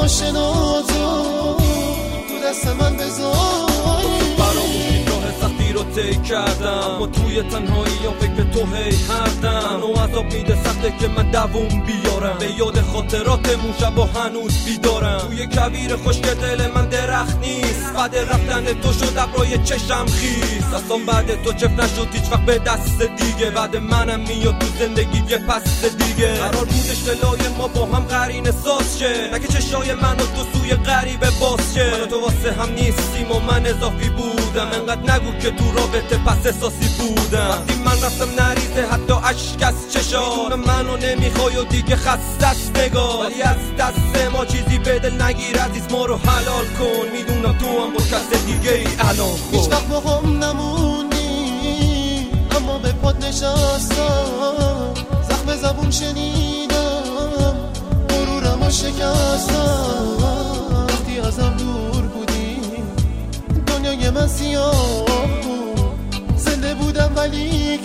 آشنا تو دست من بذاری فراموشی راه سختی رو طی کردم اما توی تنهاییام فکر تو هی هردم منو عذاب میده سخته که من دووم بیارم به یاد خاطراتمون شبا هنوز بیدارم توی کویر خشک دل من درخت نیست بعد رفتن تو شد ابرای چشم خیس دستان بعد تو چف نشد هیچ وقت به دست دیگه بعد منم میاد تو زندگی یه پس دیگه قرار بود اشتلای ما با هم قرین ساز شه نگه چشای من و تو سوی غریبه باز شه من و تو واسه هم نیستیم و من اضافی بودم انقدر نگو که تو رابطه پس احساسی بودم وقتی من رفتم نریزه حتی اشک از چشام میدونم منو نمیخوای و دیگه خسته است نگاه ولی از دست ما چیزی به دل نگیر عزیز ما رو حلال کن میدونم تو هم با کس دیگه ای الان خود هیچ وقت با هم نموندی اما به پات نشستم زخم زبون شنیدم غرورم رو شکستم وقتی ازم دور بودی دنیای من سیاه بود زنده بودم ولی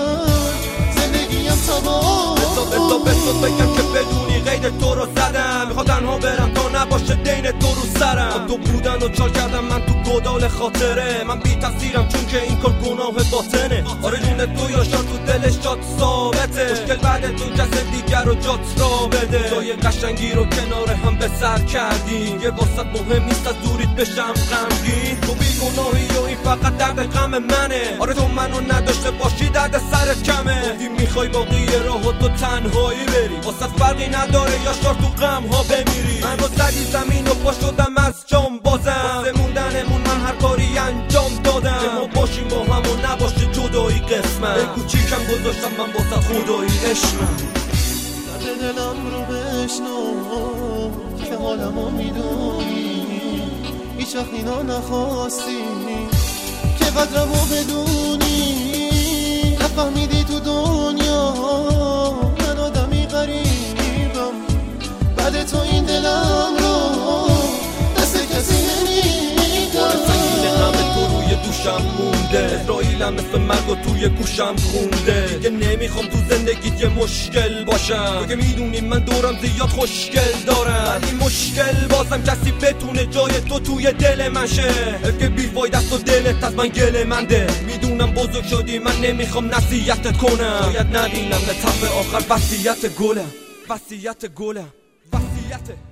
زندگیم تمام بسا بگم که بدونی قید تو رو زدم میخوام تنها برم تا نباشه دین تو رو سرم تو بودن و چال کردم من تو گدال خاطره من بی تقصیرم چون که این کار گناه باطنه آرزون تو یاشار تو دلش جات ثابته مشکل بعد تو کس دیگر رو جات را بده جای قشنگی رو کنار هم به سر کردیم یه واسط مهم نیست از دورید بشم غمگین تو بی گناهی و این فقط درد غم منه آره تو منو نداشته باشی درد سر کمه گفتی میخوای باقی راه تو تنهایی بری واسه فرقی نداره یاشار تو غم ها بمیری من رو زدی زمین و پا شدم از جام بازم واسه موندنمون من هر کاری انجام دادم که ما باشیم با هم و نباشه جدایی قسمت به کوچیکم گذاشتم من واسه خدایی عشقم درد دلم رو بشنو که حالمو میدونی هیچ وقت اینا نخواستی که قدرمو بدونی نفهمیدی تو دنیا من آدمی غریبم بعد تو این دلم رو دست کسی نمیدم سنگین همه تو روی دوشم مونده اسرائیلم مثل مرگ و توی گوشم خونده دیگه نمیخوام تو زندگیت یه مشکل باشم تو که میدونی من دورم زیاد خوشگل دارم ولی مشکل بازم کسی بتونه جای تو توی دل من شه که بیفاید است و دلت از من گله منده میدونم بزرگ شدی من نمیخوام نصیحتت کنم شاید نبینم به طرف آخر وصیت گلم